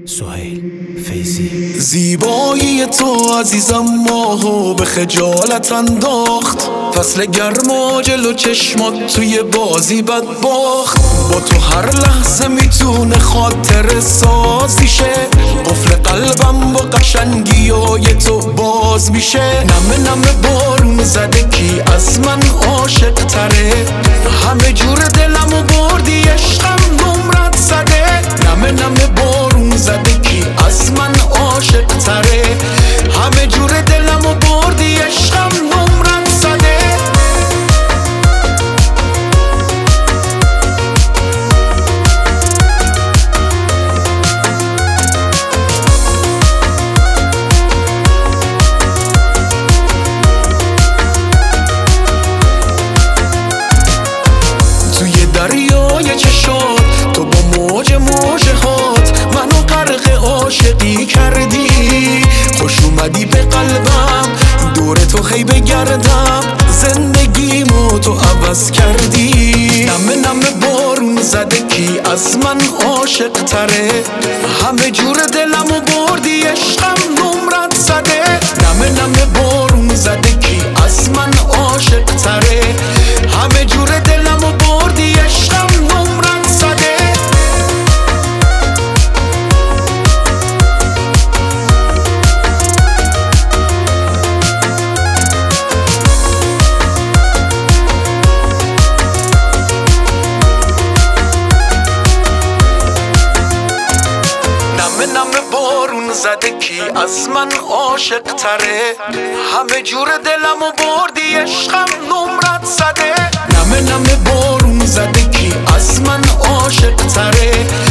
سهیل فیضی. زیبایی تو عزیزم ماهو به خجالت انداخت، فصل گرما جلو چشمات توی بازی بدباخت. با تو هر لحظه میتونه خاطر سازی شه، قفل قلبم با قشنگی های تو باز میشه. نمه نمه بارون زده کی از من عاشق تره، همه جور دلمو بردی عشقم نمرت زده. نمه نمه بارون زده کی از من عاشق تره، همه جور دلمو بردی عشقم نمرت زده. توی دریای چشات تو با موج هات منو غرق عاشقی کردی. خوش اومدی به قلبم، دور تو هی بگردم، زندگیمو تو عوض کردی. نمه نمه بارون زده کی از من عاشق تره، همه جور دلمو بردی عشقم نمرت زده. نمه نمه بارون زده کی از من عاشق تره، همه جور دلمو بردی عشقم نمرت زده. نمه نمه بارون زده کی از من عاشق تره، همه جور دلمو بردی عشقم نمرت زده. نمه نمه بارون زده کی از من عاشق تره،